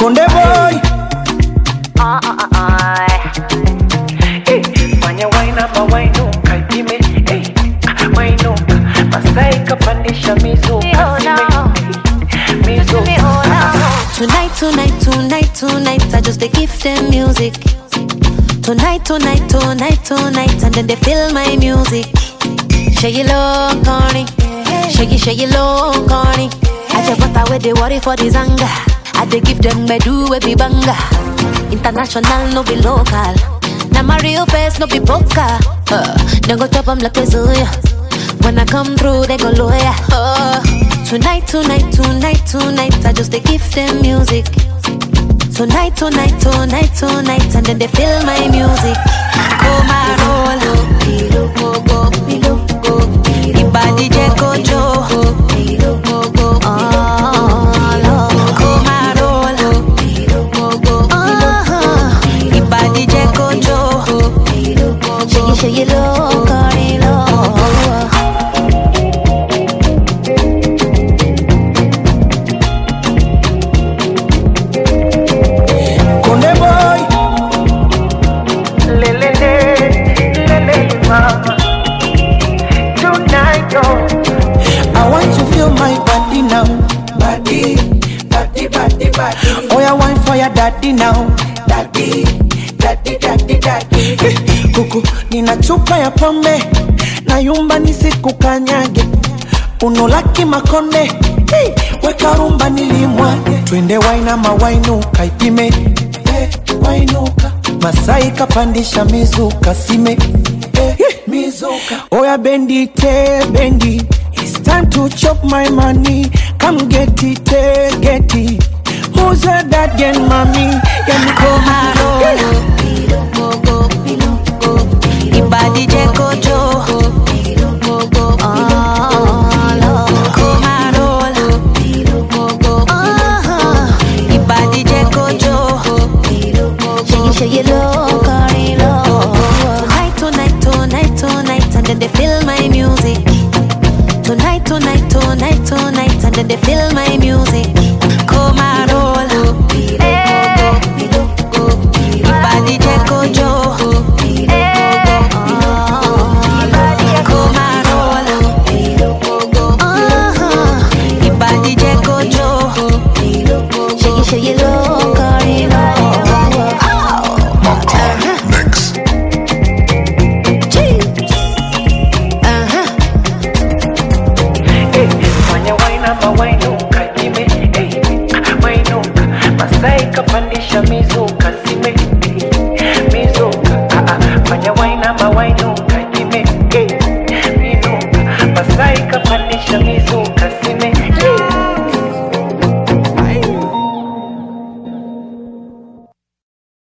Konde boy. Fanya waina mawaino kaipime. Waino Masai kapandisha mizuka Tonight, tonight, tonight, tonight, I just they give them music. Tonight, tonight, tonight, tonight, and then they feel my music. Shake it low, corny. Shake it low, corny. I just got away they worry for this anger. I they give them bedu we be banga. International no be local. Now my real face no be poker. Then go chop them like Zuya. When I come through they go lawyer. Tonight, tonight, tonight, tonight, I just they give them music. Tonight, tonight, tonight, tonight, and then they feel my music. Come and roll, go, go, go, Ibadi Jeko Joe. Come and roll, go, go, Ibadi Jeko Joe. Shake it low, carry low. Oh, I want for your daddy now. Daddy, daddy, daddy, daddy. Kuku, nina chupa ya pombe na yumba nisikukanyage. Unolaki makonde, weka rumba nilimwage. Twende waina mawainuka ipime, wainuka. Masai kapandisha mizuka sime, mizuka. Oh ya bendi te bendi, it's time to chop my money. Come get it, get it. Who's that daddy mommy? Come and roll, go, go, go, Ibadi Jeko Joe. Come and roll, go, go, Ibadi Jeko Joe. Shake it low, carry low. Tonight, tonight, tonight, tonight, and then they feel my music. Tonight, tonight, tonight, tonight, and then they feel my music. Come and roll. Ibadi Jeko Joe. Come and roll. Ibadi Jeko Joe. Shake it low, carry low. Mix. Fanya waina mawainuka ipime. Wainuka Masai kapandisha mizuka sime. Mizuka Fanya waina mawainuka